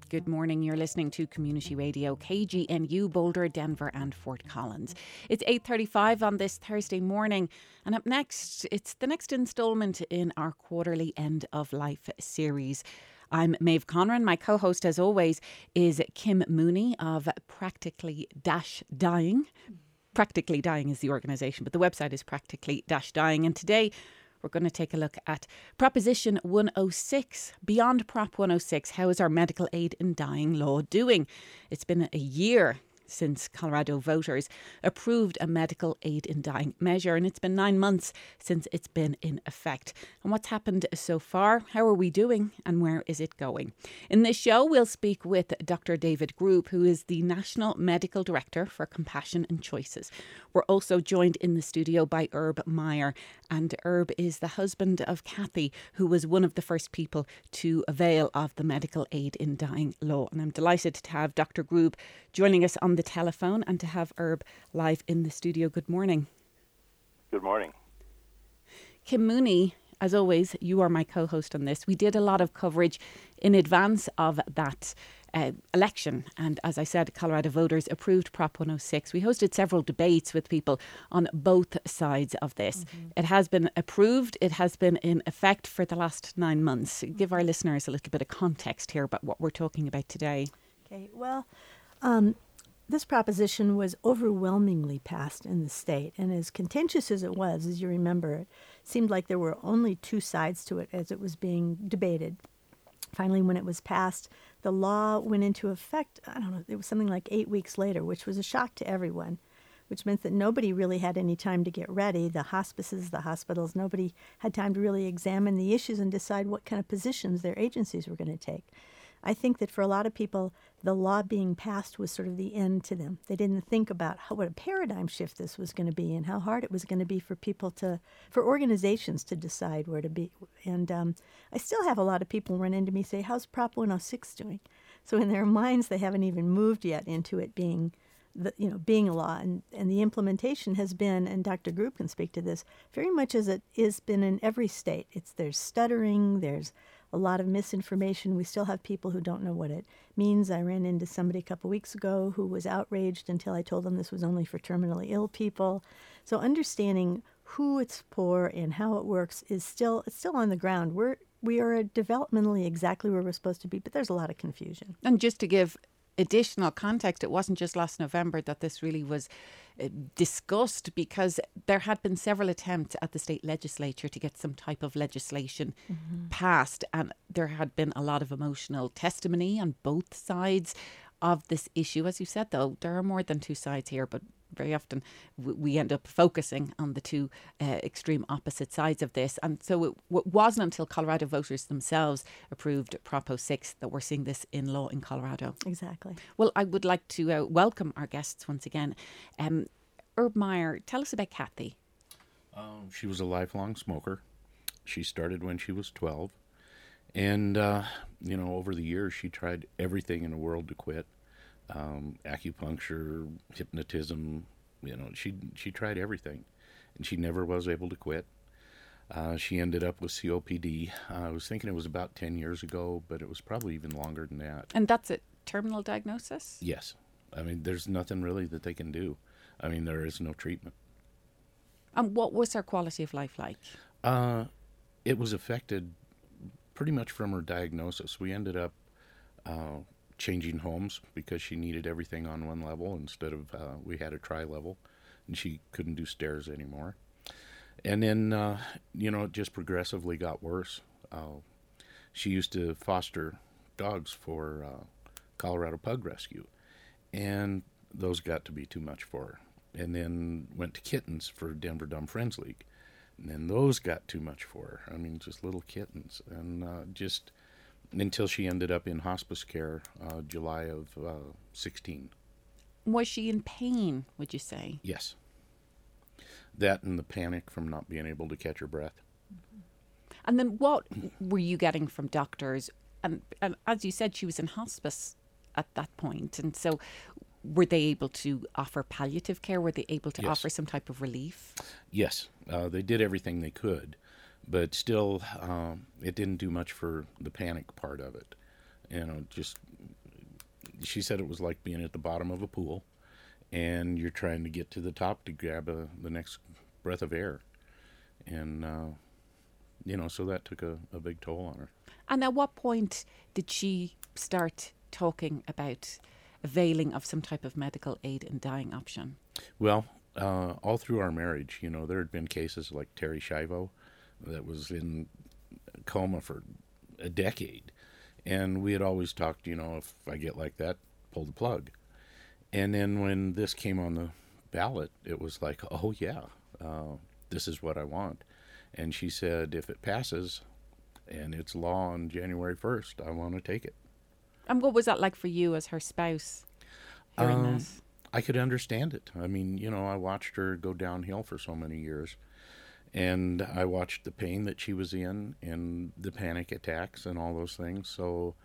Good morning. You're listening to Community Radio, KGNU, Boulder, Denver and Fort Collins. It's 8:35 on this Thursday morning. And up next, it's the next instalment in our quarterly End of Life series. I'm Maeve Conran. My co-host, as always, is Kim Mooney of Practically Dying. Practically Dying is the organisation, but the website is Practically Dying. And today, we're going to take a look at Proposition 106. Beyond Prop 106, how is our medical aid in dying law doing? It's been a year since Colorado voters approved a medical aid in dying measure, and it's been 9 months since it's been in effect. And what's happened so far? How are we doing? And where is it going? In this show, we'll speak with Dr. David Grube, who is the National Medical Director for Compassion and Choices. We're also joined in the studio by Herb Meyer, and Herb is the husband of Kathy, who was one of the first people to avail of the medical aid in dying law. And I'm delighted to have Dr. Grube joining us on the telephone and to have Herb live in the studio. Good morning. Good morning. Kim Mooney, as always, you are my co-host on this. We did a lot of coverage in advance of that election. And as I said, Colorado voters approved Prop 106. We hosted several debates with people on both sides of this. Mm-hmm. It has been approved. It has been in effect for the last 9 months. Give our listeners a little bit of context here about what we're talking about today. Okay, well, this proposition was overwhelmingly passed in the state, and as contentious as it was, as you remember, it seemed like there were only two sides to it as it was being debated. Finally, when it was passed, the law went into effect, I don't know, it was something like 8 weeks later, which was a shock to everyone, which meant that nobody really had any time to get ready. The hospices, the hospitals, nobody had time to really examine the issues and decide what kind of positions their agencies were going to take. I think that for a lot of people, the law being passed was sort of the end to them. They didn't think about what a paradigm shift this was going to be and how hard it was going to be for people for organizations to decide where to be. And I still have a lot of people run into me say, how's Prop 106 doing? So in their minds, they haven't even moved yet into it being a law. And the implementation has been, and Dr. Grube can speak to this, very much as it has been in every state. There's stuttering, there's a lot of misinformation. We still have people who don't know what it means. I ran into somebody a couple weeks ago who was outraged until I told them this was only for terminally ill people. So understanding who it's for and how it works it's still on the ground. We are developmentally exactly where we're supposed to be, but there's a lot of confusion. And just to give additional context, it wasn't just last November that this really was discussed, because there had been several attempts at the state legislature to get some type of legislation passed, and there had been a lot of emotional testimony on both sides of this issue. As you said, though, there are more than two sides here, but very often we end up focusing on the two extreme opposite sides of this. And so it wasn't until Colorado voters themselves approved Prop 06 that we're seeing this in law in Colorado. Exactly. Well, I would like to welcome our guests once again. Herb Meyer, tell us about Kathy. She was a lifelong smoker. She started when she was 12. And, over the years, she tried everything in the world to quit. Acupuncture, hypnotism, she tried everything, and she never was able to quit. She ended up with COPD. I was thinking it was about 10 years ago, but it was probably even longer than that. And that's a terminal diagnosis? Yes. I mean, there's nothing really that they can do. I mean, there is no treatment. And what was her quality of life like? It was affected pretty much from her diagnosis. We ended up changing homes because she needed everything on one level instead of we had a tri-level, and she couldn't do stairs anymore. And then, it just progressively got worse. She used to foster dogs for Colorado Pug Rescue, and those got to be too much for her. And then went to kittens for Denver Dumb Friends League, and then those got too much for her. I mean, just little kittens, and just until she ended up in hospice care July of 16. Was she in pain, would you say? Yes. That and the panic from not being able to catch her breath. Mm-hmm. And then what were you getting from doctors? And as you said, she was in hospice at that point. And so were they able to offer palliative care? Were they able to offer some type of relief? Yes. They did everything they could. But still, it didn't do much for the panic part of it. Just she said it was like being at the bottom of a pool, and you're trying to get to the top to grab the next breath of air. And, so that took a big toll on her. And at what point did she start talking about availing of some type of medical aid and dying option? Well, all through our marriage, there had been cases like Terry Schiavo that was in coma for a decade. And we had always talked, if I get like that, pull the plug. And then when this came on the ballot, it was like, oh, yeah, this is what I want. And she said, if it passes and it's law on January 1st, I want to take it. And what was that like for you as her spouse, hearing that? I could understand it. I mean, I watched her go downhill for so many years. And I watched the pain that she was in and the panic attacks and all those things. So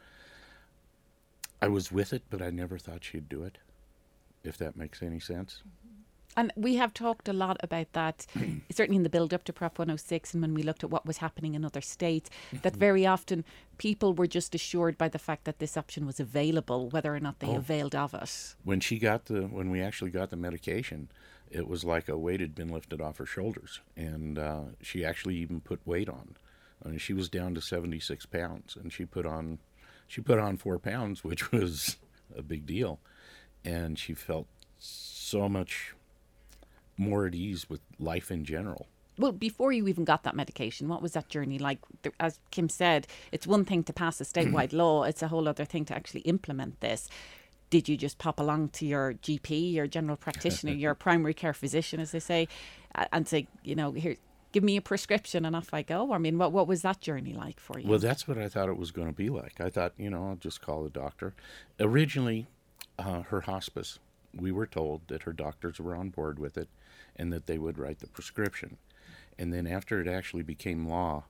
I was with it, but I never thought she'd do it, if that makes any sense. And we have talked a lot about that, certainly in the build-up to Prop 106 and when we looked at what was happening in other states, that very often people were just assured by the fact that this option was available, whether or not they availed of it. When we actually got the medication, it was like a weight had been lifted off her shoulders, and she actually even put weight on. I mean, she was down to 76 pounds, and she put on 4 pounds, which was a big deal, and she felt so much more at ease with life in general. Well, before you even got that medication, what was that journey like? As Kim said, it's one thing to pass a statewide law, it's a whole other thing to actually implement this. Did you just pop along to your GP, your general practitioner, your primary care physician, as they say, and say, here, give me a prescription and off I go? I mean, what was that journey like for you? Well, that's what I thought it was going to be like. I thought, I'll just call the doctor. Originally, her hospice, we were told that her doctors were on board with it and that they would write the prescription. And then after it actually became law,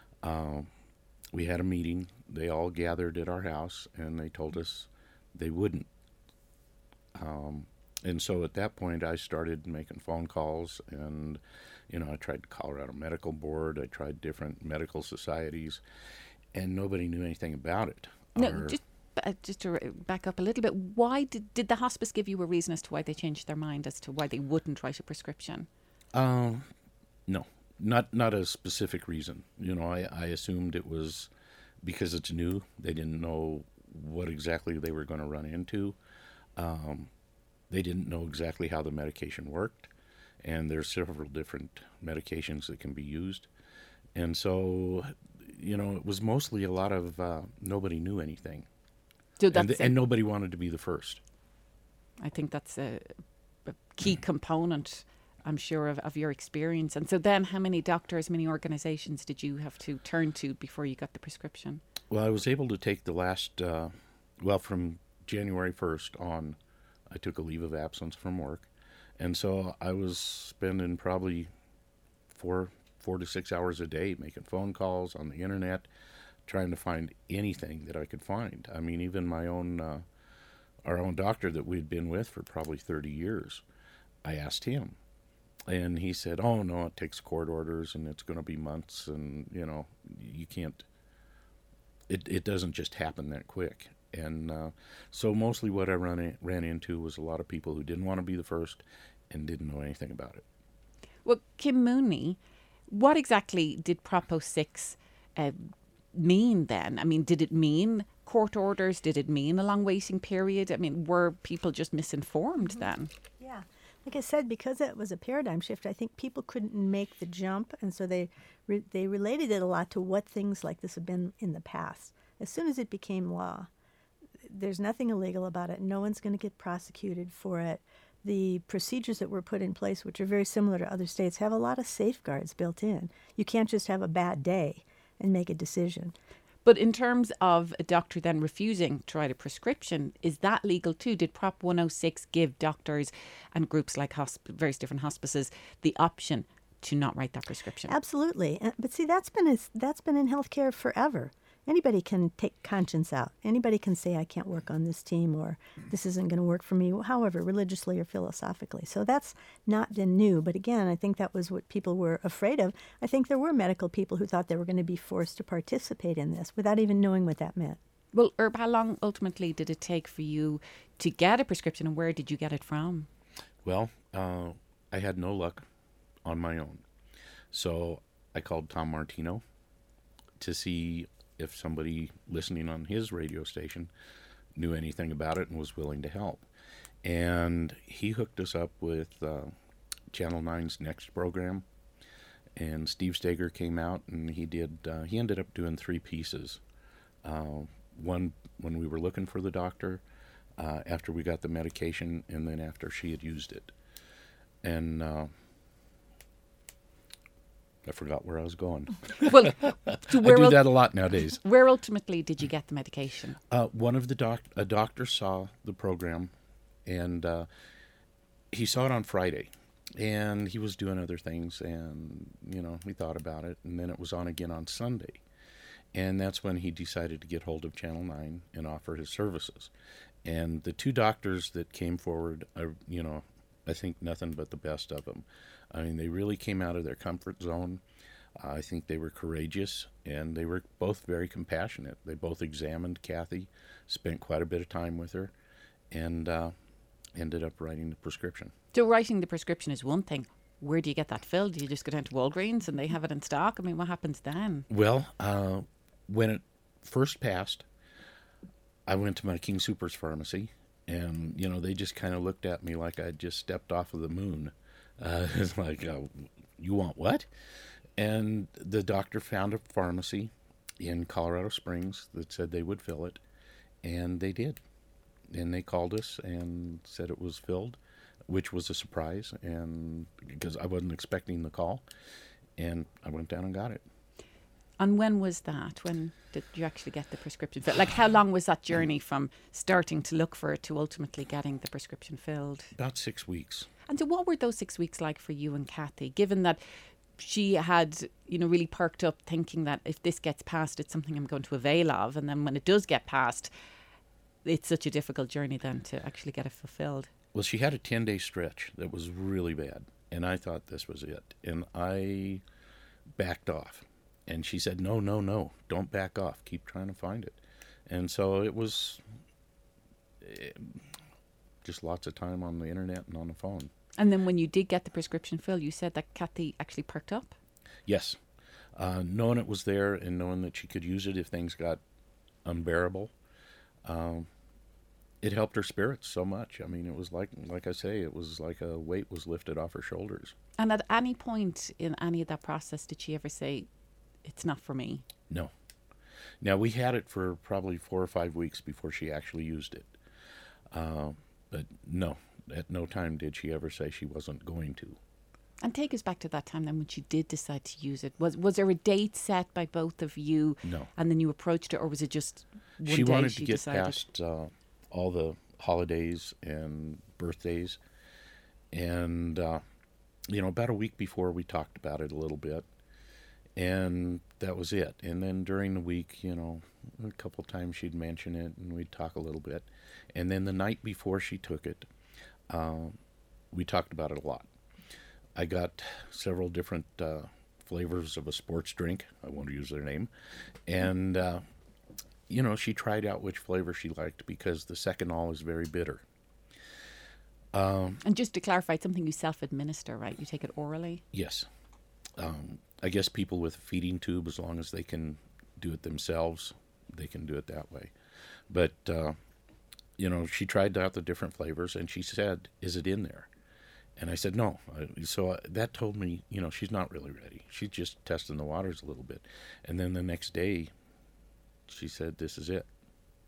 we had a meeting. They all gathered at our house, and they told us they wouldn't. And so at that point, I started making phone calls, and, I tried the Colorado Medical Board. I tried different medical societies, and nobody knew anything about it. No, just to back up a little bit, why did the hospice give you a reason as to why they changed their mind as to why they wouldn't write a prescription? No, not a specific reason. I assumed it was because it's new. They didn't know what exactly they were going to run into. They didn't know exactly how the medication worked, and there's several different medications that can be used. And so, it was mostly a lot of nobody knew anything. So and nobody wanted to be the first. I think that's a key component, I'm sure, of your experience. And so then how many doctors, many organizations did you have to turn to before you got the prescription? Well, I was able to take the last, from January 1st on, I took a leave of absence from work. And so I was spending probably 4 to 6 hours a day making phone calls on the internet, trying to find anything that I could find. I mean, even our own doctor that we'd been with for probably 30 years, I asked him. And he said, oh, no, it takes court orders and it's going to be months and, you can't, it doesn't just happen that quick. And so mostly what I ran into was a lot of people who didn't want to be the first and didn't know anything about it. Well, Kim Mooney, what exactly did Prop 06 mean then? I mean, did it mean court orders? Did it mean a long waiting period? I mean, were people just misinformed then? Yeah. Like I said, because it was a paradigm shift, I think people couldn't make the jump, and so they related it a lot to what things like this have been in the past. As soon as it became law, there's nothing illegal about it. No one's going to get prosecuted for it. The procedures that were put in place, which are very similar to other states, have a lot of safeguards built in. You can't just have a bad day and make a decision. But in terms of a doctor then refusing to write a prescription, is that legal too? Did Prop 106 give doctors and groups like various different hospices the option to not write that prescription? Absolutely. But see, that's been in healthcare forever. Anybody can take conscience out. Anybody can say, I can't work on this team, or this isn't going to work for me, however, religiously or philosophically. So that's not been new. But again, I think that was what people were afraid of. I think there were medical people who thought they were going to be forced to participate in this without even knowing what that meant. Well, Herb, how long ultimately did it take for you to get a prescription, and where did you get it from? Well, I had no luck on my own. So I called Tom Martino to see if somebody listening on his radio station knew anything about it and was willing to help. And he hooked us up with Channel 9's Next program. And Steve Steger came out and he ended up doing 3 pieces. One when we were looking for the doctor, after we got the medication, and then after she had used it. And I forgot where I was going. Well, so I do that a lot nowadays. Where ultimately did you get the medication? One of a doctor saw the program, and he saw it on Friday, and he was doing other things, and we thought about it, and then it was on again on Sunday, and that's when he decided to get hold of Channel 9 and offer his services. And the 2 doctors that came forward are, I think nothing but the best of them. I mean, they really came out of their comfort zone. I think they were courageous, and they were both very compassionate. They both examined Kathy, spent quite a bit of time with her, and ended up writing the prescription. So writing the prescription is one thing. Where do you get that filled? Do you just go down to Walgreens and they have it in stock? I mean, what happens then? Well, when it first passed, I went to my King Soopers pharmacy, and, they just kind of looked at me like I'd just stepped off of the moon. It's like, you want what? And the doctor found a pharmacy in Colorado Springs that said they would fill it, and they did. And they called us and said it was filled, which was a surprise, and because I wasn't expecting the call, and I went down and got it. And when was that? When did you actually get the prescription filled? Like, how long was that journey from starting to look for it to ultimately getting the prescription filled? About 6 weeks. And so what were those 6 weeks like for you and Kathy, given that she had, really perked up thinking that if this gets passed, it's something I'm going to avail of. And then when it does get passed, it's such a difficult journey then to actually get it fulfilled. Well, she had a 10-day stretch that was really bad, and I thought this was it. And I backed off. And she said, no, don't back off. Keep trying to find it. And so it was just lots of time on the internet and on the phone. And then when you did get the prescription filled, you said that Kathy actually perked up? Yes. Knowing it was there and knowing that she could use it if things got unbearable, it helped her spirits so much. I mean, it was like I say, it was like a weight was lifted off her shoulders. And at any point in any of that process, did she ever say, it's not for me? No. Now, we had it for probably 4 or 5 weeks before she actually used it. But no, at no time did she ever say she wasn't going to. And take us back to that time then when she did decide to use it. Was there a date set by both of you? No. And then you approached her, or was it just one she day wanted she to get decided? past all the holidays and birthdays. And, about a week before we talked about it a little bit. And that was it. And then during the week, a couple times she'd mention it and we'd talk a little bit. And then the night before she took it, we talked about it a lot. I got several different flavors of a sports drink. I won't use their name. And, she tried out which flavor she liked because the Seconal is very bitter. And just to clarify, it's something you self-administer, right? You take it orally? Yes. I guess people with a feeding tube, as long as they can do it themselves, they can do it that way. But, she tried out the different flavors, and she said, is it in there? And I said, no. So that told me, she's not really ready. She's just testing the waters a little bit. And then the next day, she said, this is it.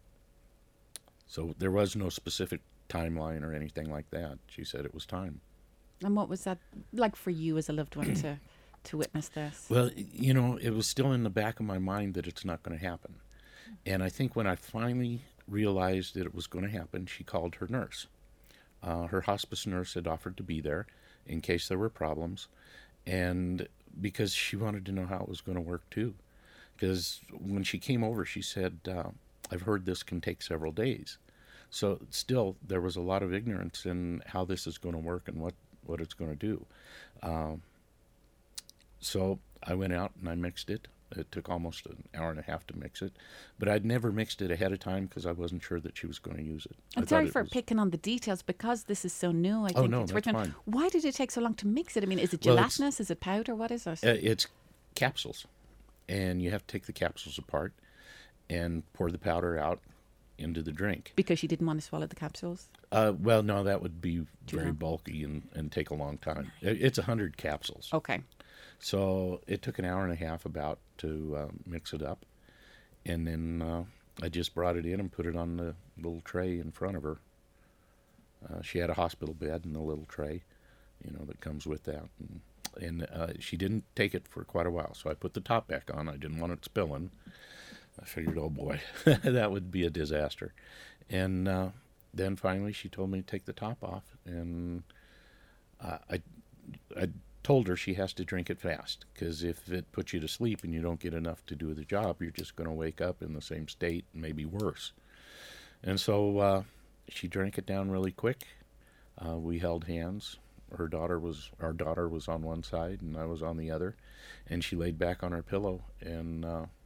So there was no specific timeline or anything like that. She said it was time. And what was that like for you as a loved one to witness this? Well, it was still in the back of my mind that it's not going to happen. And I think when I finally realized that it was going to happen, she called her nurse. Her hospice nurse had offered to be there in case there were problems, and because she wanted to know how it was going to work too. Because when she came over, she said, I've heard this can take several days. So still, there was a lot of ignorance in how this is going to work and what it's going to do. So I went out and I mixed it. It took almost an hour and a half to mix it, but I'd never mixed it ahead of time because I wasn't sure that she was going to use it. I'm sorry for picking on the details because this is so new. I think no, it's that's fine. Why did it take so long to mix it? I mean, is it Well, gelatinous? Is it powder? What is it? It's capsules, and you have to take the capsules apart and pour the powder out into the drink. Because she didn't want to swallow the capsules? Well, no, that would be Too very long. bulky and take a long time. It's 100 capsules. Okay. So it took an hour and a half about to mix it up. And then I just brought it in and put it on the little tray in front of her. She had a hospital bed and a little tray, that comes with that. And she didn't take it for quite a while. So I put the top back on. I didn't want it spilling. I figured, oh boy, that would be a disaster. And then finally she told me to take the top off. And I told her she has to drink it fast, because if it puts you to sleep and you don't get enough to do the job, you're just going to wake up in the same state, maybe worse. And so she drank it down really quick. We held hands. Our daughter was on one side and I was on the other, and she laid back on her pillow, and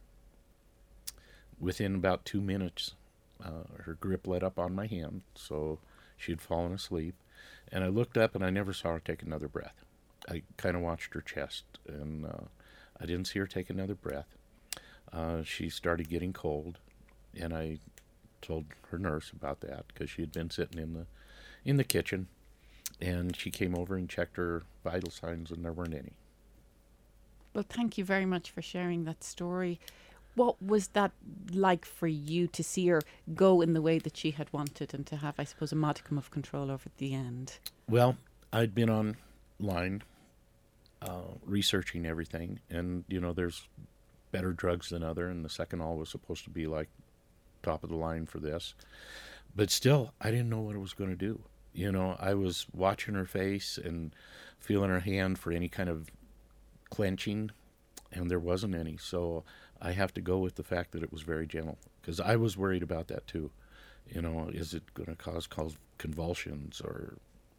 within about 2 minutes her grip let up on my hand, so she had fallen asleep, and I looked up and I never saw her take another breath. I kind of watched her chest, and I didn't see her take another breath. She started getting cold, and I told her nurse about that because she had been sitting in the kitchen, and she came over and checked her vital signs, and there weren't any. Well, thank you very much for sharing that story. What was that like for you to see her go in the way that she had wanted, and to have, I suppose, a modicum of control over the end? Well, I'd been online researching everything, and there's better drugs than other, and the Seconal was supposed to be like top of the line for this, but still I didn't know what it was going to do. I was watching her face and feeling her hand for any kind of clenching, and there wasn't any. So I have to go with the fact that it was very gentle, because I was worried about that too. Is it going to cause convulsions or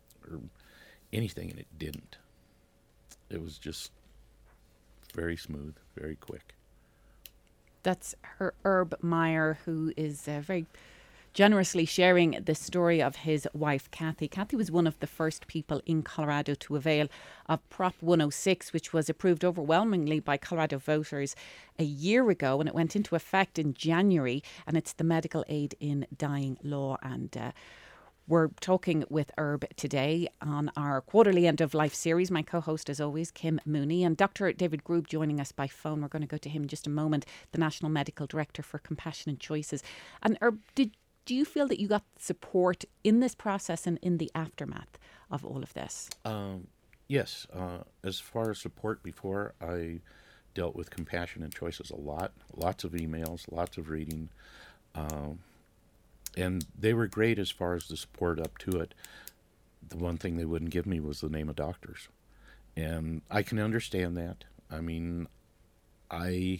anything? And it didn't. It was just very smooth, very quick. That's Herb Meyer, who is very generously sharing the story of his wife, Kathy. Kathy was one of the first people in Colorado to avail of Prop 106, which was approved overwhelmingly by Colorado voters a year ago, and it went into effect in January, and it's the Medical Aid in Dying law. And we're talking with Herb today on our quarterly End of Life series. My co-host, as always, Kim Mooney, and Dr. David Grube joining us by phone. We're going to go to him in just a moment, the National Medical Director for Compassionate Choices. And Herb, do you feel that you got support in this process and in the aftermath of all of this? Yes. As far as support, before I dealt with Compassionate Choices a lot. Lots of emails, lots of reading. And they were great as far as the support up to it. The one thing they wouldn't give me was the name of doctors. And I can understand that. I mean, I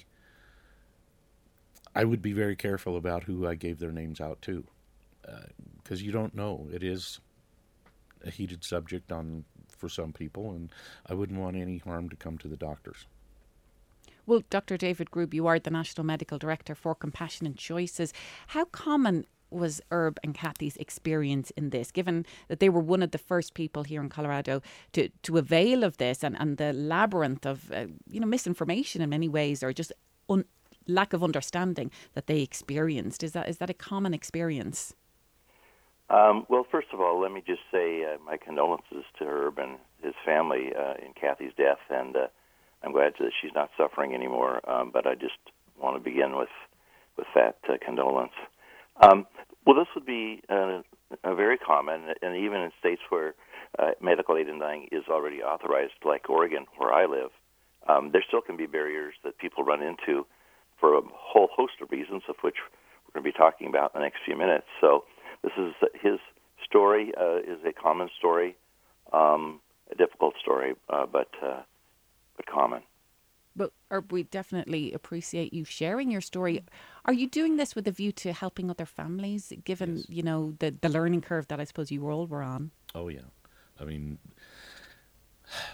would be very careful about who I gave their names out to, because you don't know. It is a heated subject for some people, and I wouldn't want any harm to come to the doctors. Well, Dr. David Grube, you are the National Medical Director for Compassionate Choices. How common was Herb and Kathy's experience in this, given that they were one of the first people here in Colorado to avail of this, and the labyrinth of misinformation in many ways, or just lack of understanding that they experienced? Is that a common experience? Well, first of all, let me just say my condolences to Herb and his family in Kathy's death, and I'm glad that she's not suffering anymore. But I just want to begin with that condolence. Well, this would be a very common, and even in states where medical aid in dying is already authorized, like Oregon, where I live, there still can be barriers that people run into for a whole host of reasons, of which we're going to be talking about in the next few minutes. So this is his story is a common story, a difficult story, but common. But we definitely appreciate you sharing your story. Are you doing this with a view to helping other families, given, yes, the learning curve that I suppose you all were on? Oh, yeah. I mean,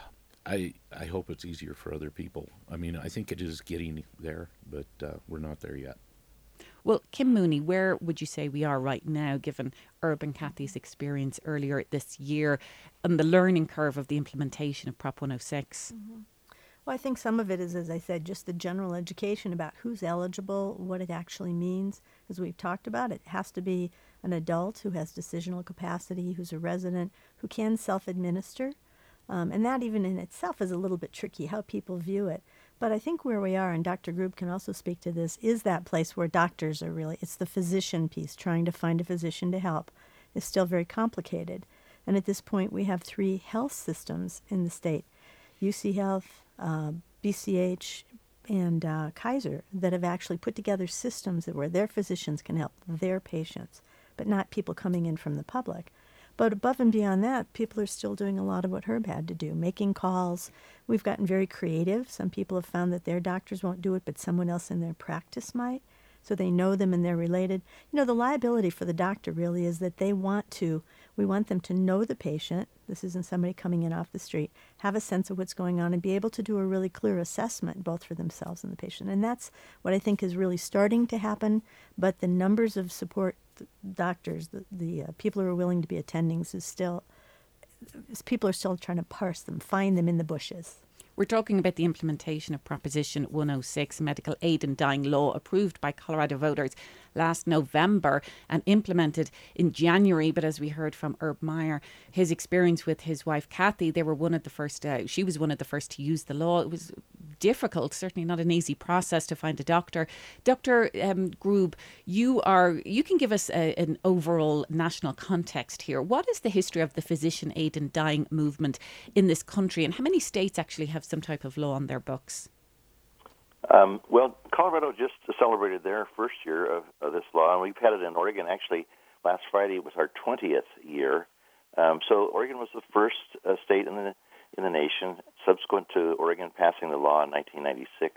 I hope it's easier for other people. I mean, I think it is getting there, but we're not there yet. Well, Kim Mooney, where would you say we are right now, given Herb and Kathy's experience earlier this year and the learning curve of the implementation of Prop 106? Mm-hmm. Well, I think some of it is, as I said, just the general education about who's eligible, what it actually means. As we've talked about, it has to be an adult who has decisional capacity, who's a resident, who can self-administer. And that even in itself is a little bit tricky, how people view it. But I think where we are, and Dr. Grube can also speak to this, is that place where doctors are really, it's the physician piece, trying to find a physician to help is still very complicated. And at this point, we have 3 health systems in the state, UC Health, BCH, and Kaiser, that have actually put together systems where their physicians can help their patients, but not people coming in from the public. But above and beyond that, people are still doing a lot of what Herb had to do, making calls. We've gotten very creative. Some people have found that their doctors won't do it, but someone else in their practice might. So they know them and they're related. You know, the liability for the doctor really is that we want them to know the patient. This isn't somebody coming in off the street, have a sense of what's going on and be able to do a really clear assessment both for themselves and the patient. And that's what I think is really starting to happen. But the numbers of support doctors, the people who are willing to be attendings people are still trying to parse them, find them in the bushes. We're talking about the implementation of Proposition 106, medical aid in dying law, approved by Colorado voters last November and implemented in January. But as we heard from Herb Meyer, his experience with his wife Kathy, they were one of the first. She was one of the first to use the law. It was difficult, certainly not an easy process to find a doctor. Dr. Grube, you can give us an overall national context here. What is the history of the physician aid in dying movement in this country, and how many states actually have some type of law on their books? Well, Colorado just celebrated their first year of this law, and we've had it in Oregon. Actually, last Friday was our 20th year. So Oregon was the first state in the nation, subsequent to Oregon passing the law in 1996.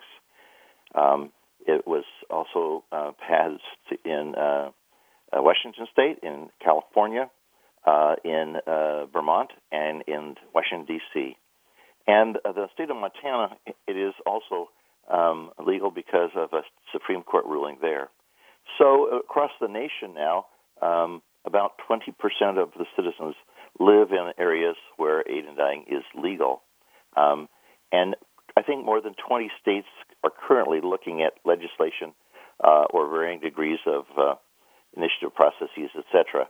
It was also passed in Washington State, in California, in Vermont, and in Washington, D.C. And the state of Montana, it is also legal because of a Supreme Court ruling there. So across the nation now, about 20% of the citizens live in areas where aid in dying is legal. And I think more than 20 states are currently looking at legislation or varying degrees of initiative processes, etc.,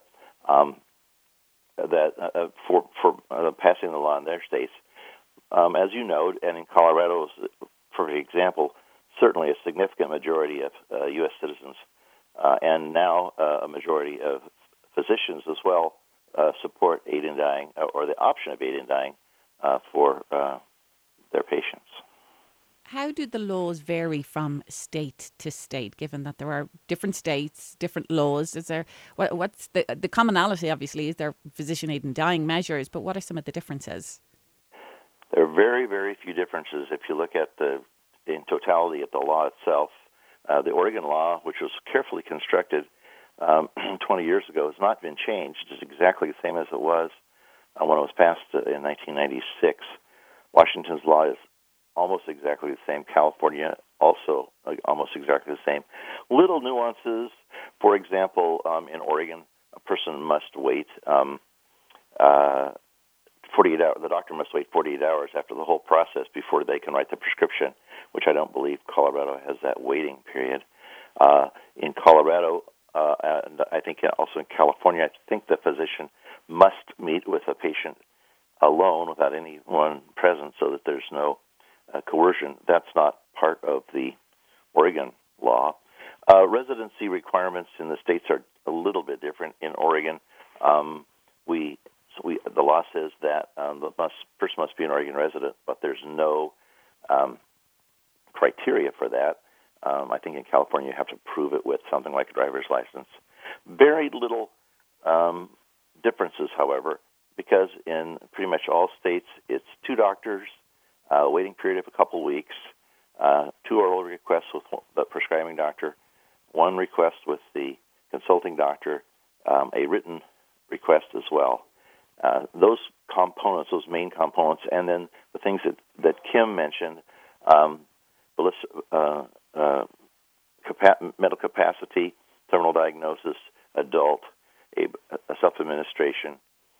that for passing the law in their states. As you know, and in Colorado, for example, certainly a significant majority of U.S. citizens and now a majority of physicians as well support aid in dying or the option of aid in dying for their patients. How do the laws vary from state to state, given that there are different states, different laws? Is there what's the commonality? Obviously, is there physician aid in dying measures, but what are some of the differences? There are very, very few differences if you look at in totality at the law itself. The Oregon law, which was carefully constructed 20 years ago, has not been changed. It's exactly the same as it was when it was passed in 1996. Washington's law is almost exactly the same. California also almost exactly the same. Little nuances. For example, in Oregon, a person must wait 48 hours. The doctor must wait 48 hours after the whole process before they can write the prescription, which I don't believe Colorado has that waiting period. In Colorado, and I think also in California, I think the physician must meet with a patient alone without anyone present so that there's no coercion. That's not part of the Oregon law. Residency requirements in the states are a little bit different. In Oregon, the law says that the person must be an Oregon resident, but there's no criteria for that. I think in California you have to prove it with something like a driver's license. Very little differences, however, because in pretty much all states it's 2 doctors, a waiting period of a couple weeks, 2 oral requests with the prescribing doctor, 1 request with the consulting doctor, a written request as well. Those components, those main components, and then the things that Kim mentioned, um, mental capacity, terminal diagnosis, adult, a self-administration,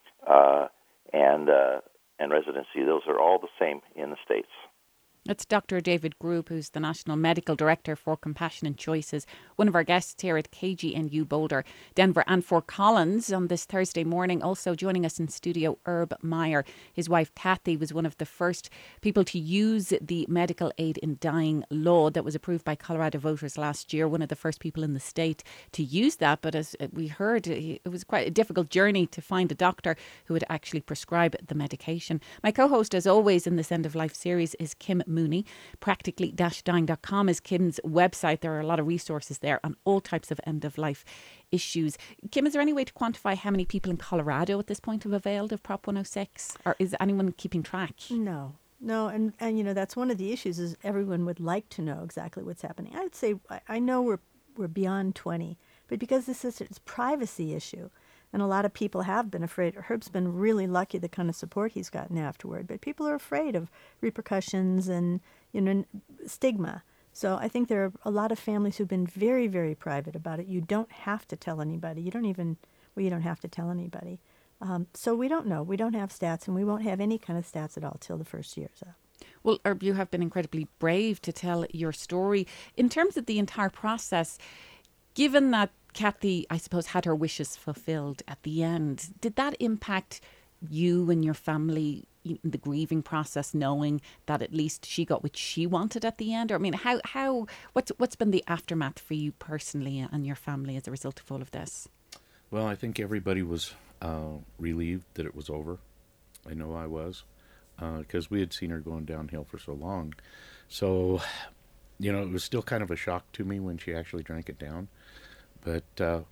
and residency. Those are all the same in the States. It's Dr. David Grube, who's the National Medical Director for Compassionate Choices, one of our guests here at KGNU Boulder, Denver and Fort Collins on this Thursday morning. Also joining us in studio, Herb Meyer. His wife Kathy was one of the first people to use the medical aid in dying law that was approved by Colorado voters last year, one of the first people in the state to use that. But as we heard, it was quite a difficult journey to find a doctor who would actually prescribe the medication. My co-host, as always, in this End of Life series is Kim Mooney. Practically-dying.com is Kim's website. There are a lot of resources there on all types of end-of-life issues. Kim, is there any way to quantify how many people in Colorado at this point have availed of Prop 106? Or is anyone keeping track? No, and that's one of the issues is everyone would like to know exactly what's happening. I would say I know we're beyond 20, but because this is a privacy issue, and a lot of people have been afraid. Herb's been really lucky the kind of support he's gotten afterward, but people are afraid of repercussions and stigma. So I think there are a lot of families who've been very, very private about it. You don't have to tell anybody. You don't have to tell anybody. So we don't know. We don't have stats, and we won't have any kind of stats at all till the first year's up. Well, Herb, you have been incredibly brave to tell your story. In terms of the entire process, given that Kathy, I suppose, had her wishes fulfilled at the end, did that impact you and your family in the grieving process, knowing that at least she got what she wanted at the end? Or I mean, what's been the aftermath for you personally and your family as a result of all of this? Well, I think everybody was relieved that it was over. I know I was, because we had seen her going downhill for so long. So, it was still kind of a shock to me when she actually drank it down. But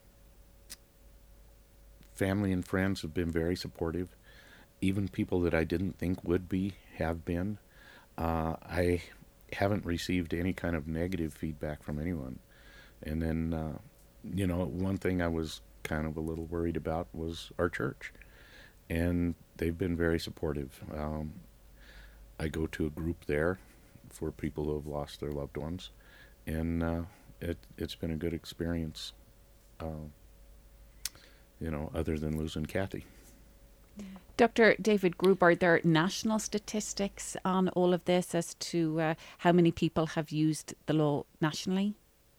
family and friends have been very supportive. Even people that I didn't think would be have been. I haven't received any kind of negative feedback from anyone. And then, one thing I was kind of a little worried about was our church. And they've been very supportive. I go to a group there for people who have lost their loved ones. And it's been a good experience. Other than losing Kathy. Dr. David Grube, are there national statistics on all of this as to how many people have used the law nationally?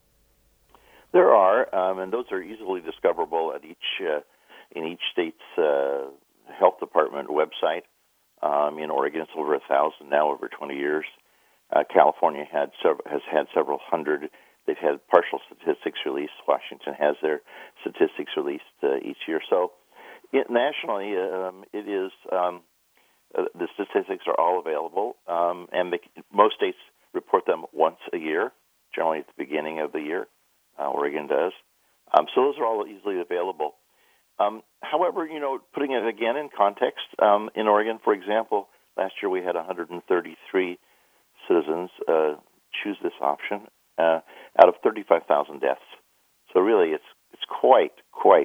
There are, and those are easily discoverable at in each state's health department website. In Oregon, it's over 1,000 now, over 20 years. California has had several hundred. They've had partial statistics released. Washington has their statistics released each year. So nationally, it is the statistics are all available, and most states report them once a year, generally at the beginning of the year. Oregon does. So those are all easily available. However, putting it again in context, in Oregon, for example, last year we had 133 citizens choose this option. Out of 35,000 deaths. So really, it's quite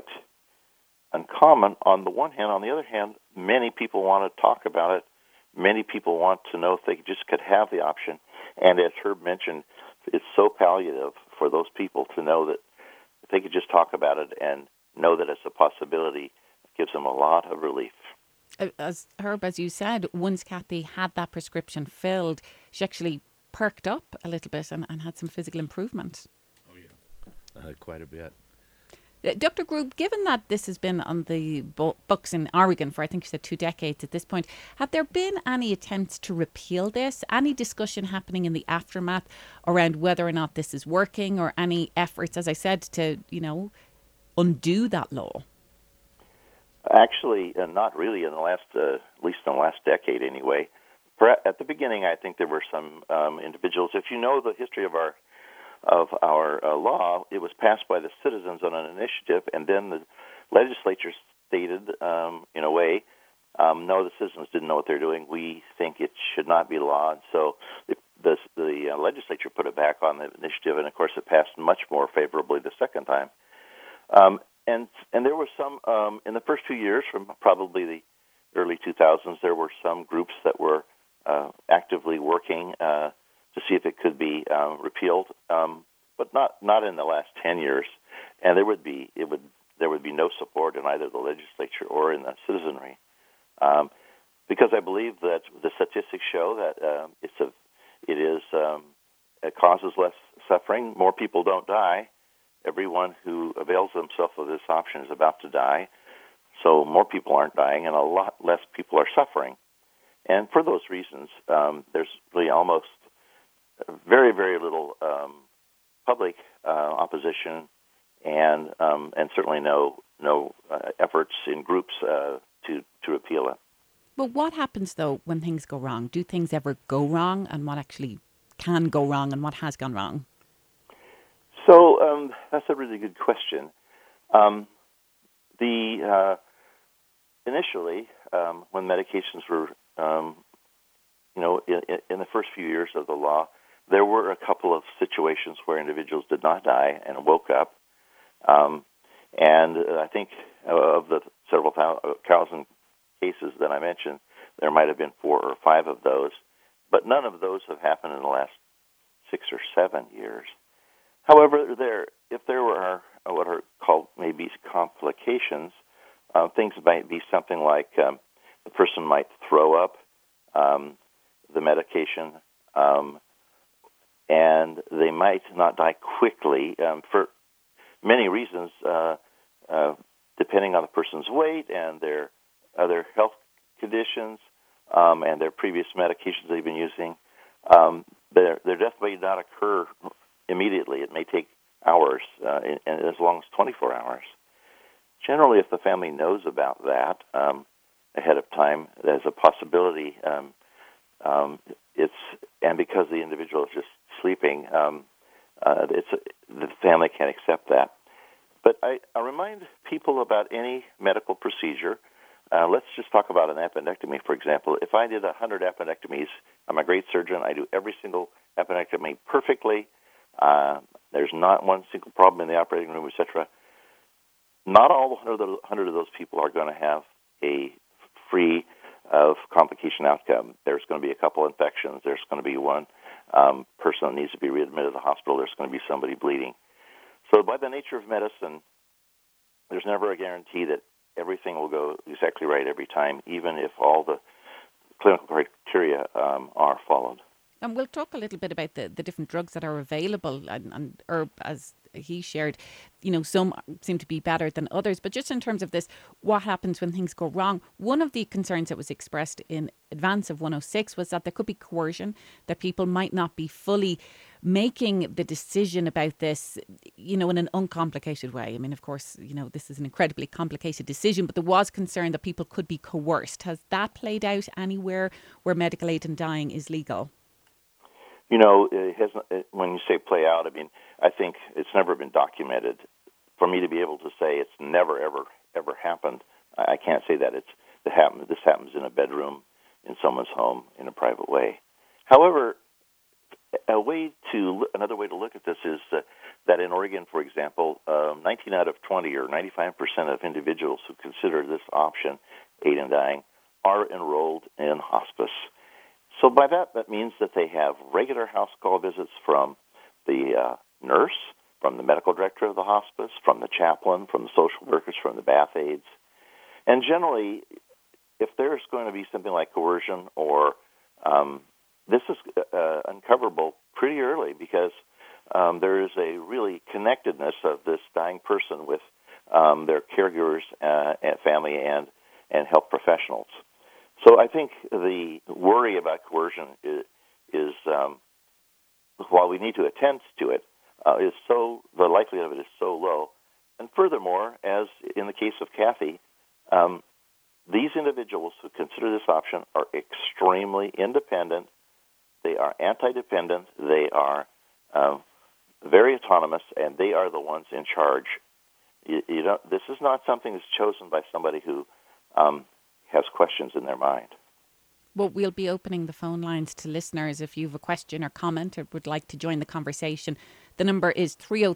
uncommon on the one hand. On the other hand, many people want to talk about it. Many people want to know if they just could have the option. And as Herb mentioned, it's so palliative for those people to know that if they could just talk about it and know that it's a possibility, it gives them a lot of relief. As Herb, as you said, once Kathy had that prescription filled, she actually perked up a little bit and had some physical improvement. Oh, yeah. Quite a bit. Dr. Grube, given that this has been on the books in Oregon for, I think you said, 2 decades at this point, have there been any attempts to repeal this? Any discussion happening in the aftermath around whether or not this is working, or any efforts, as I said, to, undo that law? Actually, not really in the last, at least in the last decade anyway. At the beginning, I think there were some individuals. If you know the history of our law, it was passed by the citizens on an initiative, and then the legislature stated, in a way, no, the citizens didn't know what they're doing. We think it should not be law, and so the legislature put it back on the initiative, and of course, it passed much more favorably the second time. And there were some in the first few years, from probably the early 2000s, there were some groups that were actively working to see if it could be repealed, but not in the last 10 years. And there would be no support in either the legislature or in the citizenry, because I believe that the statistics show that it causes less suffering. More people don't die. Everyone who avails themselves of this option is about to die. So more people aren't dying, and a lot less people are suffering. And for those reasons, there's really almost very, very little public opposition, and certainly no efforts in groups to repeal it. But what happens, though, when things go wrong? Do things ever go wrong, and what actually can go wrong, and what has gone wrong? So that's a really good question. Initially, when medications were, in the first few years of the law, there were a couple of situations where individuals did not die and woke up. And I think of the several thousand cases that I mentioned, there might have been 4 or 5 of those, but none of those have happened in the last 6 or 7 years. However, if there were what are called maybe complications, things might be something like the person might throw up the medication, and they might not die quickly for many reasons, depending on the person's weight and their other health conditions and their previous medications they've been using. Their death may not occur immediately. It may take hours, and as long as 24 hours. Generally, if the family knows about that ahead of time, there's a possibility. And because the individual is just sleeping, the family can't accept that. But I remind people about any medical procedure. Let's just talk about an appendectomy, for example. If I did 100 appendectomies, I'm a great surgeon. I do every single appendectomy perfectly. There's not one single problem in the operating room, etc. Not all 100 of those people are going to have a free of complication outcome. There's going to be a couple infections. There's going to be one person that needs to be readmitted to the hospital. There's going to be somebody bleeding. So by the nature of medicine, there's never a guarantee that everything will go exactly right every time, even if all the clinical criteria are followed. And we'll talk a little bit about the different drugs that are available, and herb, as he shared, some seem to be better than others. But just in terms of this, what happens when things go wrong? One of the concerns that was expressed in advance of 106 was that there could be coercion, that people might not be fully making the decision about this, in an uncomplicated way. I mean, of course, this is an incredibly complicated decision, but there was concern that people could be coerced. Has that played out anywhere where medical aid in dying is legal? When you say play out, I think it's never been documented. For me to be able to say it's never, ever happened, I can't say that this happens in a bedroom, in someone's home, in a private way. However, another way to look at this is that in Oregon, for example, 19 out of 20 or 95% of individuals who consider this option, aid in dying, are enrolled in hospice. So by that means that they have regular house call visits from the nurse, from the medical director of the hospice, from the chaplain, from the social workers, from the bath aides. And generally, if there's going to be something like coercion or this is uncoverable pretty early because there is a really connectedness of this dying person with their caregivers, and family, and health professionals. So I think the worry about coercion is while we need to attend to it, the likelihood of it is so low. And furthermore, as in the case of Kathy, these individuals who consider this option are extremely independent. They are anti-dependent. They are very autonomous, and they are the ones in charge. This is not something that's chosen by somebody who has questions in their mind. Well, we'll be opening the phone lines to listeners. If you have a question or comment or would like to join the conversation, The number is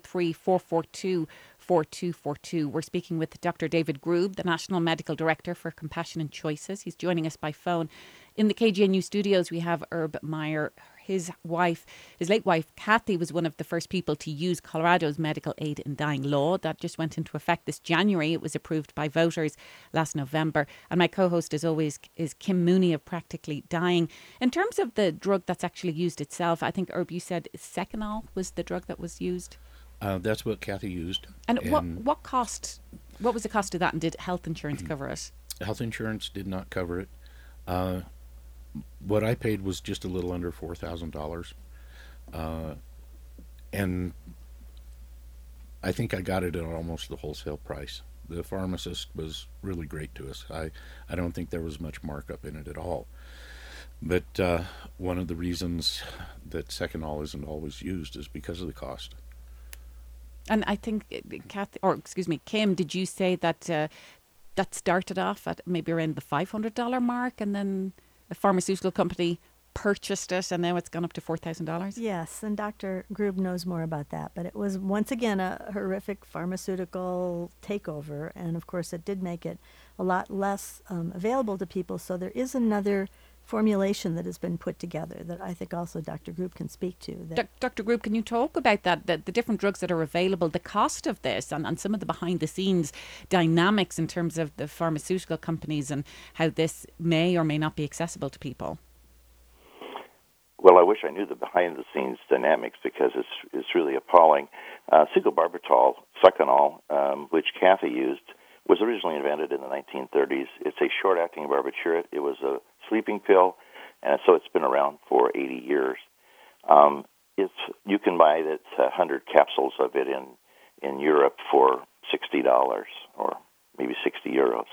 303-442-4242. We're speaking with Dr. David Grube, the National Medical Director for Compassion and Choices. He's joining us by phone. In the KGNU studios, we have Herb Meyer. His late wife, Kathy, was one of the first people to use Colorado's medical aid in dying law. That just went into effect this January. It was approved by voters last November. And my co-host, as always, is Kim Mooney of Practically Dying. In terms of the drug that's actually used itself, I think, Herb, you said Seconal was the drug that was used? That's what Kathy used. And what was the cost of that, and did health insurance cover it? Health insurance did not cover it. What I paid was just a little under $4,000. And I think I got it at almost the wholesale price. The pharmacist was really great to us. I don't think there was much markup in it at all. But one of the reasons that Seconal isn't always used is because of the cost. And I think, Kim, did you say that that started off at maybe around the $500 mark, and then a pharmaceutical company purchased it, and now it's gone up to $4,000? Yes, and Dr. Grube knows more about that. But it was, once again, a horrific pharmaceutical takeover. And, of course, it did make it a lot less available to people. So there is another formulation that has been put together that I think also Dr. Grube can speak to. Dr. Grube, can you talk about that, the different drugs that are available, the cost of this, and some of the behind-the-scenes dynamics in terms of the pharmaceutical companies and how this may or may not be accessible to people? Well, I wish I knew the behind-the-scenes dynamics because it's really appalling. Secobarbital, Seconal, which Kathy used, was originally invented in the 1930s. It's a short-acting barbiturate. It was a sleeping pill, and so it's been around for 80 years. You can buy it 100 capsules of it in Europe for $60 or maybe 60 euros.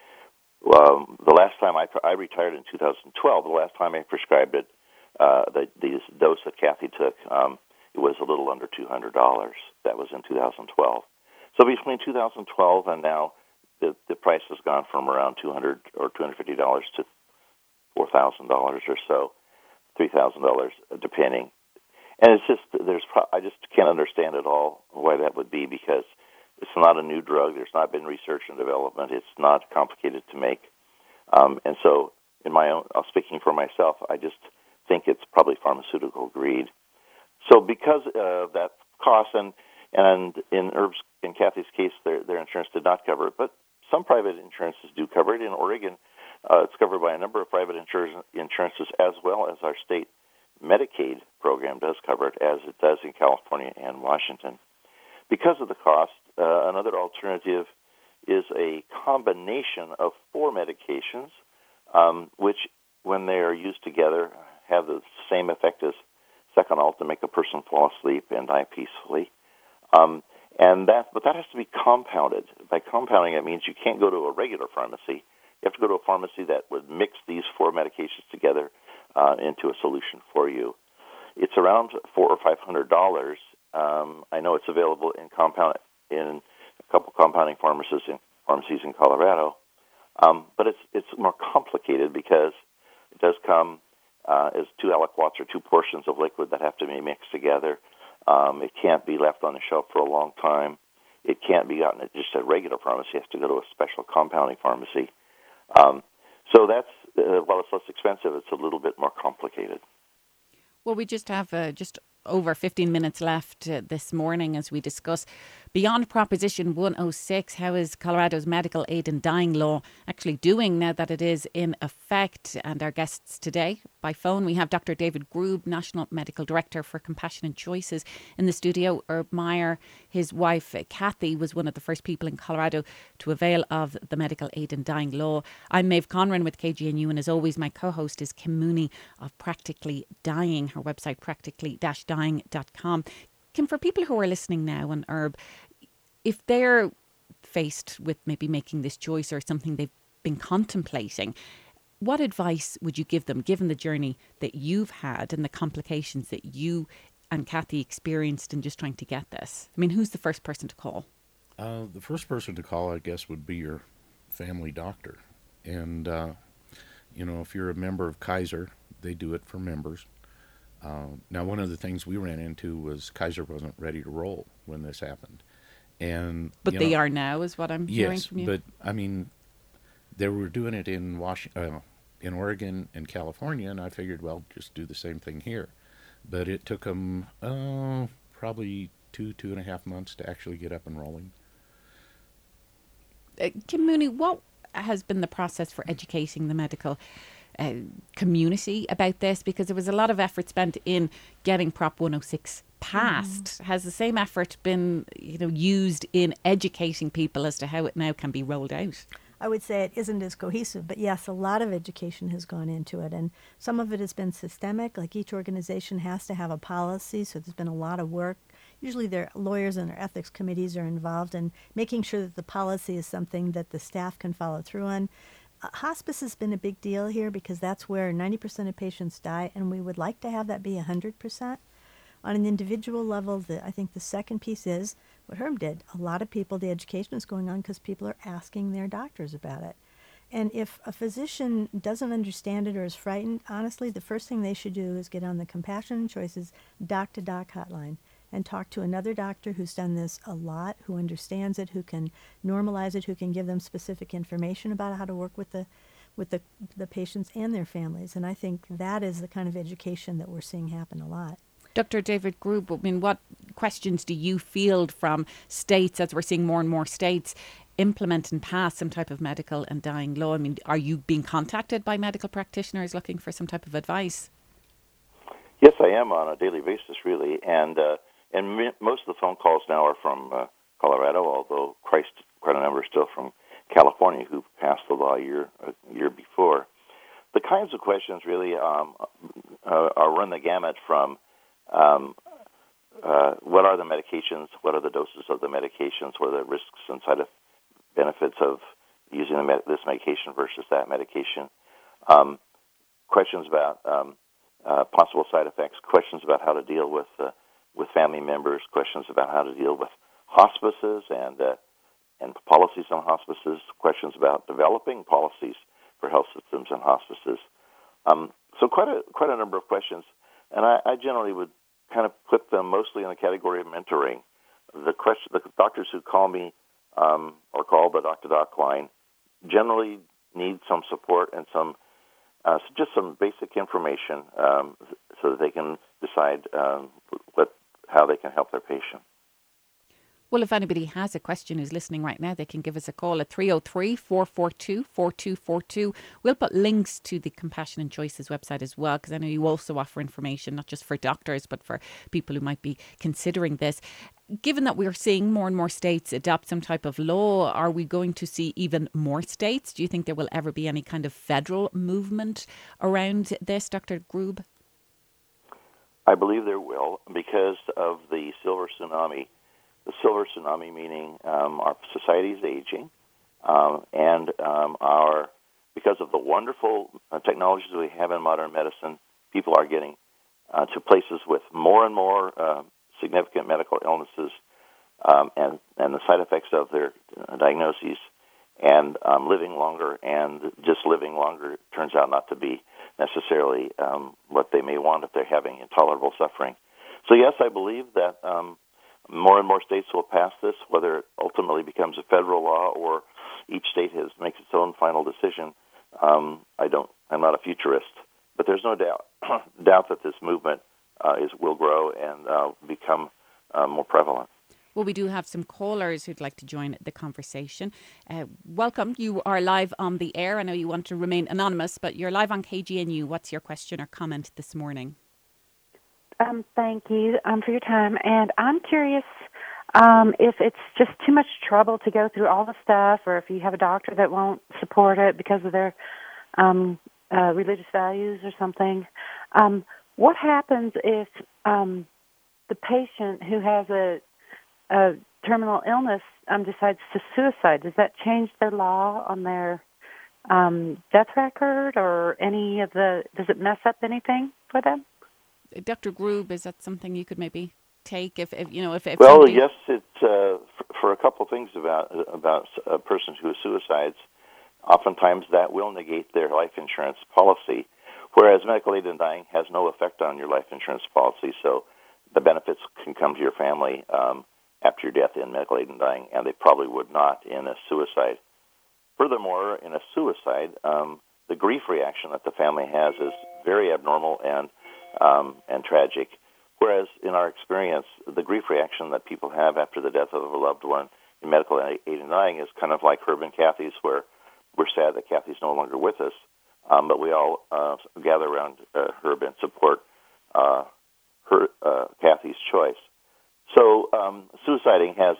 The last time I retired in 2012, the last time I prescribed it, the dose that Kathy took, it was a little under $200. That was in 2012. So between 2012 and now, the price has gone from around $200 or $250 to $4,000 or so, $3,000 depending. And it's just I just can't understand at all why that would be, because it's not a new drug. There's not been research and development. It's not complicated to make. And so, speaking for myself, I just think it's probably pharmaceutical greed. So because of that cost, and in Herb's and Kathy's case, their insurance did not cover it, but some private insurances do cover it. In Oregon, it's covered by a number of private insurances, as well as our state Medicaid program does cover it, as it does in California and Washington. Because of the cost, another alternative is a combination of 4 medications, which, when they are used together, have the same effect as Seconal to make a person fall asleep and die peacefully. But that has to be compounded. By compounding, it means you can't go to a regular pharmacy. You have to go to a pharmacy that would mix these 4 medications together into a solution for you. It's around $400 or $500. I know it's available in a couple compounding pharmacies in Colorado, but it's more complicated because it does come as 2 aliquots or 2 portions of liquid that have to be mixed together. It can't be left on the shelf for a long time. It can't be gotten at just a regular pharmacy. It has to go to a special compounding pharmacy. So that's, while it's less expensive, it's a little bit more complicated. Well, we just have just over 15 minutes left this morning as we discuss beyond Proposition 106. How is Colorado's medical aid in dying law actually doing now that it is in effect? And our guests today by phone, we have Dr. David Grube, National Medical Director for Compassion and Choices. In the studio, Herb Meyer, his wife Kathy, was one of the first people in Colorado to avail of the medical aid in dying law. I'm Maeve Conran with KGNU, and as always, my co-host is Kim Mooney of Practically Dying, her website practically-dying.com. Kim, for people who are listening now, and Herb, if they're faced with maybe making this choice or something they've been contemplating, what advice would you give them, given the journey that you've had and the complications that you and Kathy experienced in just trying to get this? I mean, who's the first person to call? The first person to call, I guess, would be your family doctor. And, if you're a member of Kaiser, they do it for members. Now, one of the things we ran into was Kaiser wasn't ready to roll when this happened. But they are now, is what I'm hearing from you. Yes, but I mean, they were doing it in in Oregon and California, and I figured, well, just do the same thing here. But it took them probably 2.5 months to actually get up and rolling. Kim Mooney, what has been the process for educating the medical community about this? Because there was a lot of effort spent in getting Prop 106 passed. Has the same effort been, used in educating people as to how it now can be rolled out? I would say it isn't as cohesive, but yes, a lot of education has gone into it, and some of it has been systemic. Like each organization has to have a policy, so there's been a lot of work. Usually their lawyers and their ethics committees are involved in making sure that the policy is something that the staff can follow through on. Hospice has been a big deal here because that's where 90% of patients die, and we would like to have that be 100%. On an individual level, I think the second piece is what Herb did. A lot of people, the education is going on because people are asking their doctors about it. And if a physician doesn't understand it or is frightened, honestly, the first thing they should do is get on the Compassion and Choices doc-to-doc hotline and talk to another doctor who's done this a lot, who understands it, who can normalize it, who can give them specific information about how to work with the patients and their families. And I think that is the kind of education that we're seeing happen a lot. Dr. David Grube, I mean, what questions do you field from states, as we're seeing more and more states implement and pass some type of medical and dying law? I mean, are you being contacted by medical practitioners looking for some type of advice? Yes, I am on a daily basis, really, and most of the phone calls now are from Colorado, although quite a number are still from California, who passed the law a year before. The kinds of questions really are run the gamut from what are the medications, what are the doses of the medications, what are the risks and side benefits of using this medication versus that medication, questions about possible side effects, questions about how to deal with family members, questions about how to deal with hospices and policies on hospices, questions about developing policies for health systems and hospices. So quite a number of questions, and I generally would kind of put them mostly in the category of mentoring. The doctors who call me or call the doc-to-doc line generally need some support and just some basic information so that they can decide how they can help their patient. Well, if anybody has a question who's listening right now, they can give us a call at 303-442-4242. We'll put links to the Compassion and Choices website as well, because I know you also offer information not just for doctors, but for people who might be considering this. Given that we're seeing more and more states adopt some type of law, are we going to see even more states? Do you think there will ever be any kind of federal movement around this, Dr. Grube? I believe there will, because of the silver tsunami. The silver tsunami meaning our society is aging, and because of the wonderful technologies we have in modern medicine, people are getting to places with more and more significant medical illnesses and the side effects of their diagnoses, and living longer. And just living longer turns out not to be necessarily what they may want if they're having intolerable suffering. So yes, I believe that more and more states will pass this, whether it ultimately becomes a federal law or each state makes its own final decision. I'm not a futurist, but there's no doubt that this movement will grow and become more prevalent. Well, we do have some callers who'd like to join the conversation. Welcome. You are live on the air. I know you want to remain anonymous, but you're live on KGNU. What's your question or comment this morning? Thank you for your time. And I'm curious if it's just too much trouble to go through all the stuff, or if you have a doctor that won't support it because of their religious values or something. What happens if the patient who has a terminal illness decides to suicide? Does that change their law on their death record, or does it mess up anything for them? Dr. Grube, is that something you could maybe take if Well, somebody... yes, it's for a couple of things about a person who suicides. Oftentimes that will negate their life insurance policy. whereas medical aid in dying has no effect on your life insurance policy, so the benefits can come to your family after your death in medical aid in dying, and they probably would not in a suicide. Furthermore, in a suicide, the grief reaction that the family has is very abnormal and tragic, whereas in our experience, the grief reaction that people have after the death of a loved one in medical aid in dying is kind of like Herb and Kathy's, where we're sad that Kathy's no longer with us, but we all gather around Herb and support Kathy's choice. So suiciding has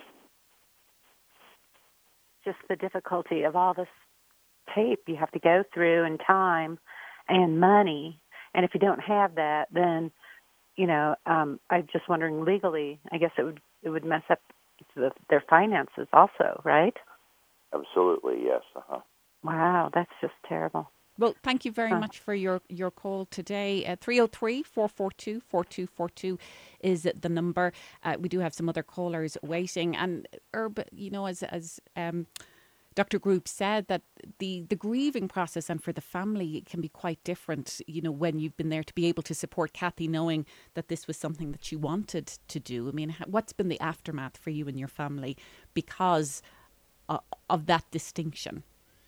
just the difficulty of all this tape you have to go through, and time and money. And if you don't have that, then, I'm just wondering legally, I guess it would mess up their finances also, right? Absolutely, yes. Uh-huh. Wow, that's just terrible. Well, thank you very much for your call today. 303-442-4242 is the number. We do have some other callers waiting. And Herb, as Dr. Group said, that the grieving process and for the family can be quite different, when you've been there to be able to support Kathy, knowing that this was something that she wanted to do. I mean, what's been the aftermath for you and your family because of that distinction?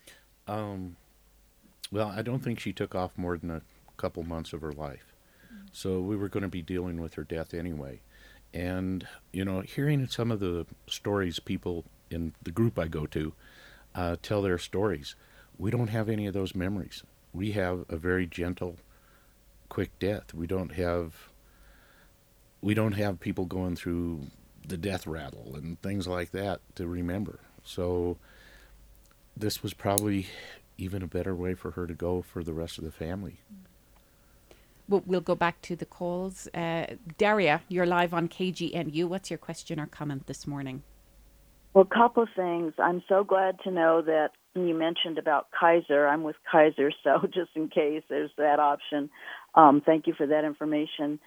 Well, I don't think she took off more than a couple months of her life. So we were going to be dealing with her death anyway. And, hearing some of the stories people in the group I go to tell their stories, we don't have any of those memories. We have a very gentle, quick death. We don't have people going through the death rattle and things like that to remember. So this was probably even a better way for her to go for the rest of the family. Well, we'll go back to the calls. Daria, you're live on KGNU. What's your question or comment this morning? Well, a couple of things. I'm so glad to know that you mentioned about Kaiser. I'm with Kaiser, so just in case there's that option. Thank you for that information.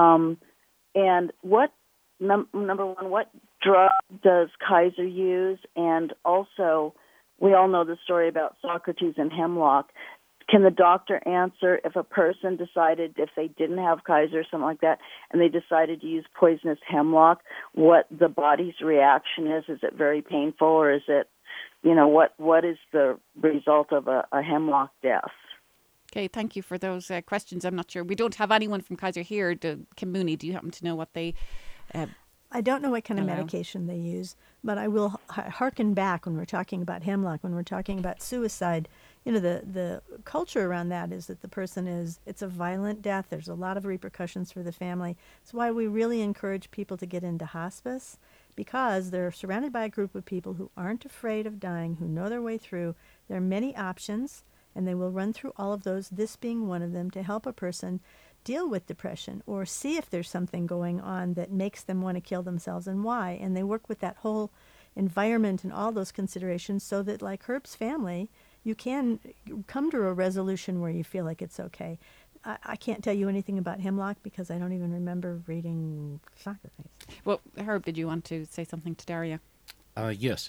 And what number one, what drug does Kaiser use? And also, we all know the story about Socrates and hemlock. Can the doctor answer if a person decided, if they didn't have Kaiser or something like that, and they decided to use poisonous hemlock, what the body's reaction is? Is it very painful, or is it, what is the result of a hemlock death? Okay, thank you for those questions. I'm not sure. We don't have anyone from Kaiser here. Kim Mooney, do you happen to know what they... I don't know what kind of medication they use, but I will hearken back when we're talking about hemlock, when we're talking about suicide. The culture around that is that the person it's a violent death. There's a lot of repercussions for the family. That's why we really encourage people to get into hospice, because they're surrounded by a group of people who aren't afraid of dying, who know their way through. There are many options, and they will run through all of those, this being one of them, to help a person deal with depression or see if there's something going on that makes them want to kill themselves and why. And they work with that whole environment and all those considerations so that, like Herb's family, you can come to a resolution where you feel like it's okay. I can't tell you anything about hemlock because I don't even remember reading Socrates. Well, Herb, did you want to say something to Daria? Yes.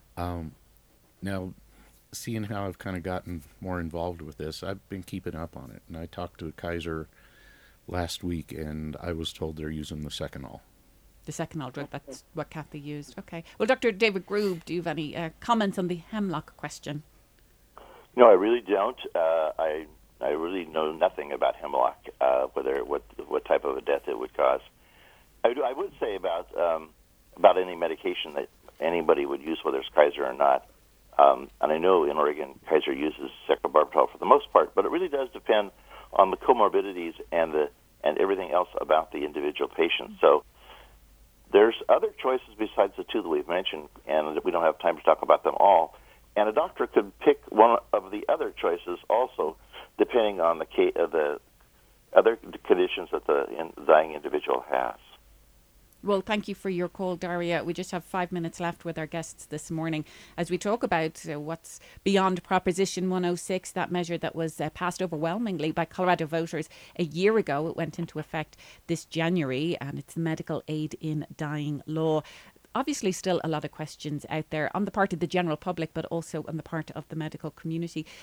Now, seeing how I've kind of gotten more involved with this, I've been keeping up on it. And I talked to Kaiser last week, and I was told they're using the Seconal. The Seconal drug, that's what Kathy used. Okay. Well, Dr. David Grube, do you have any comments on the hemlock question? No, I really don't. I really know nothing about hemlock, what type of a death it would cause. I would say about any medication that anybody would use, whether it's Kaiser or not. And I know in Oregon, Kaiser uses secobarbital for the most part, but it really does depend on the comorbidities and everything else about the individual patient. So there's other choices besides the two that we've mentioned, and we don't have time to talk about them all. And a doctor could pick one of the other choices also, depending on the other conditions that the dying individual has. Well, thank you for your call, Daria. We just have 5 minutes left with our guests this morning as we talk about what's beyond Proposition 106, that measure that was passed overwhelmingly by Colorado voters a year ago. It went into effect this January, and it's the medical aid in dying law. Obviously, still a lot of questions out there on the part of the general public, but also on the part of the medical community.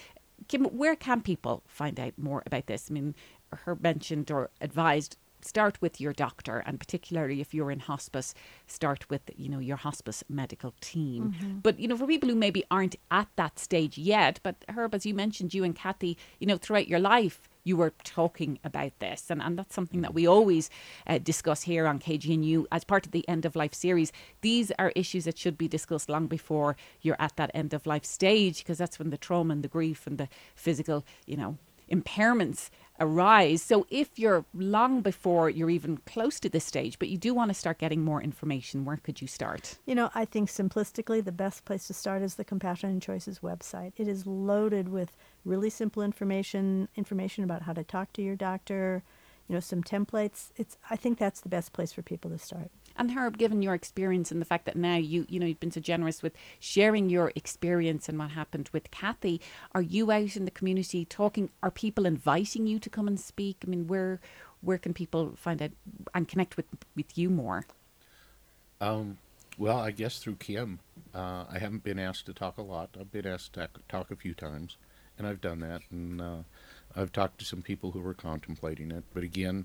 Kim, where can people find out more about this? I mean, Herb mentioned or advised, start with your doctor, and particularly if you're in hospice, start with, your hospice medical team. Mm-hmm. But, for people who maybe aren't at that stage yet, but Herb, as you mentioned, you and Kathy, throughout your life, you were talking about this. And that's something that we always discuss here on KGNU as part of the End of Life series. These are issues that should be discussed long before you're at that end of life stage, because that's when the trauma and the grief and the physical, impairments arise. So if you're long before you're even close to this stage, but you do want to start getting more information, where could you start? I think simplistically, the best place to start is the Compassion and Choices website. It is loaded with really simple information about how to talk to your doctor, some templates. I think that's the best place for people to start. And Herb, given your experience and the fact that now you've been so generous with sharing your experience and what happened with Kathy, are you out in the community talking? Are people inviting you to come and speak? I mean, where can people find out and connect with you more? Well, I guess through Kim. I haven't been asked to talk a lot. I've been asked to talk a few times, and I've done that. And I've talked to some people who were contemplating it. But again,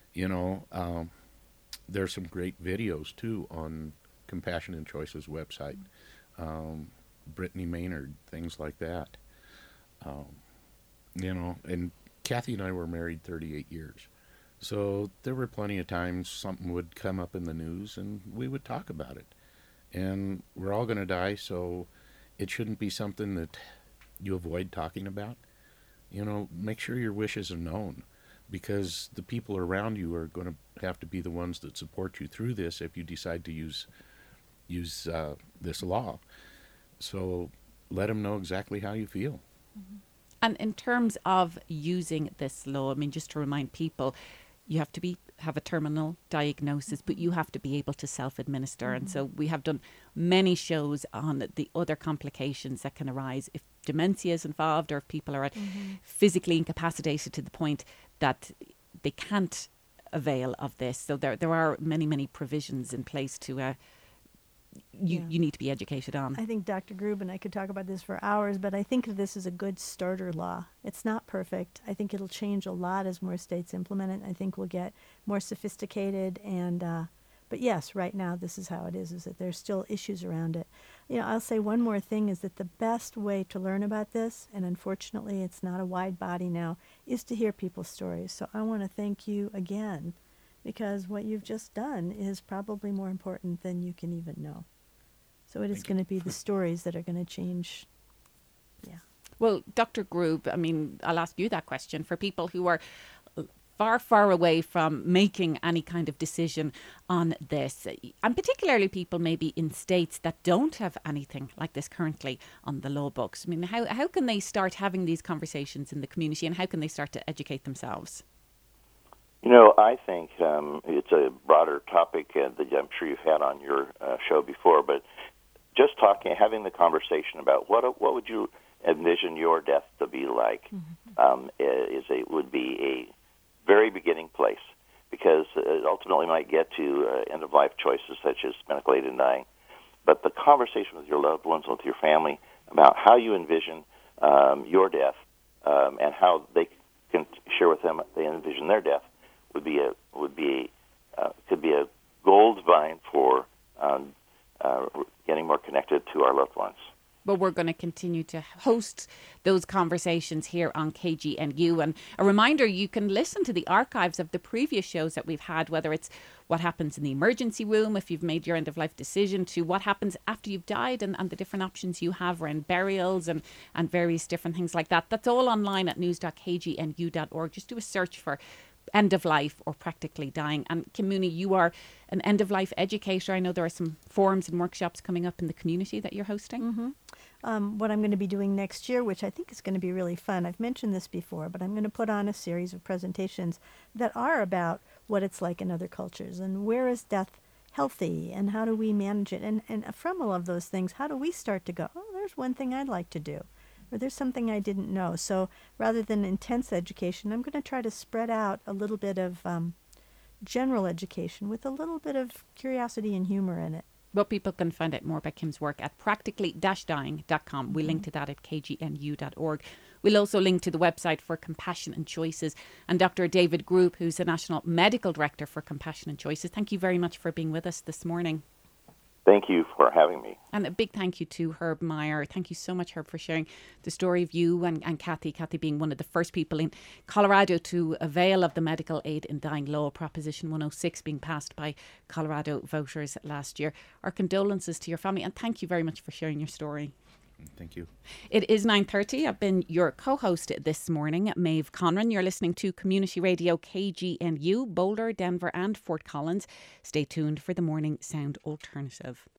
there's some great videos, too, on Compassion and Choices website. Brittany Maynard, things like that. And Kathy and I were married 38 years. So there were plenty of times something would come up in the news and we would talk about it. And we're all going to die, so it shouldn't be something that you avoid talking about. Make sure your wishes are known, because the people around you are going to have to be the ones that support you through this if you decide to use this law. So let them know exactly how you feel. Mm-hmm. And in terms of using this law, I mean, just to remind people, you have to have a terminal diagnosis, but you have to be able to self-administer. Mm-hmm. And so we have done many shows on the other complications that can arise if dementia is involved, or if people are physically incapacitated to the point that they can't avail of this. So there are many, many provisions in place to you need to be educated on. I think Dr. Grube and I could talk about this for hours, but I think of this as a good starter law. It's not perfect. I think it'll change a lot as more states implement it. I think we'll get more sophisticated, but yes, right now this is how it is that there's still issues around it. I'll say one more thing is that the best way to learn about this, and unfortunately it's not a wide body now, is to hear people's stories. So I want to thank you again, because what you've just done is probably more important than you can even know. So it is going to be the stories that are going to change. Yeah. Well, Dr. Grube, I mean, I'll ask you that question. For people who are far, far away from making any kind of decision on this, and particularly people maybe in states that don't have anything like this currently on the law books, I mean, how can they start having these conversations in the community, and how can they start to educate themselves? I think it's a broader topic that I'm sure you've had on your show before, but just having the conversation about what would you envision your death to be like, would be a very beginning place, because it ultimately might get to end-of-life choices such as medical aid in dying. But the conversation with your loved ones, with your family, about how you envision your death and how they can share with them they envision their death could be a gold vine for getting more connected to our loved ones. But we're going to continue to host those conversations here on KGNU. And a reminder, you can listen to the archives of the previous shows that we've had, whether it's what happens in the emergency room if you've made your end-of-life decision, to what happens after you've died, and the different options you have around burials and various different things like that. That's all online at news.kgnu.org. Just do a search for end of life or practically dying. And Kim Mooney, you are an end of life educator. I know there are some forums and workshops coming up in the community that you're hosting. Mm-hmm. What I'm going to be doing next year, which I think is going to be really fun, I've mentioned this before, but I'm going to put on a series of presentations that are about what it's like in other cultures and where is death healthy and how do we manage it, and from all of those things, how do we start to go, oh, there's one thing I'd like to do, or there's something I didn't know. So rather than intense education, I'm going to try to spread out a little bit of general education with a little bit of curiosity and humor in it. Well, people can find out more about Kim's work at practically-dying.com. We'll link to that at kgnu.org. We'll also link to the website for Compassion and Choices. And Dr. David Group, who's the National Medical Director for Compassion and Choices, thank you very much for being with us this morning. Thank you for having me. And a big thank you to Herb Meyer. Thank you so much, Herb, for sharing the story of you and Kathy being one of the first people in Colorado to avail of the Medical Aid in Dying law, Proposition 106 being passed by Colorado voters last year. Our condolences to your family, and thank you very much for sharing your story. Thank you. It is 9:30. I've been your co-host this morning, Maeve Conran. You're listening to Community Radio KGNU, Boulder, Denver and Fort Collins. Stay tuned for the Morning Sound Alternative.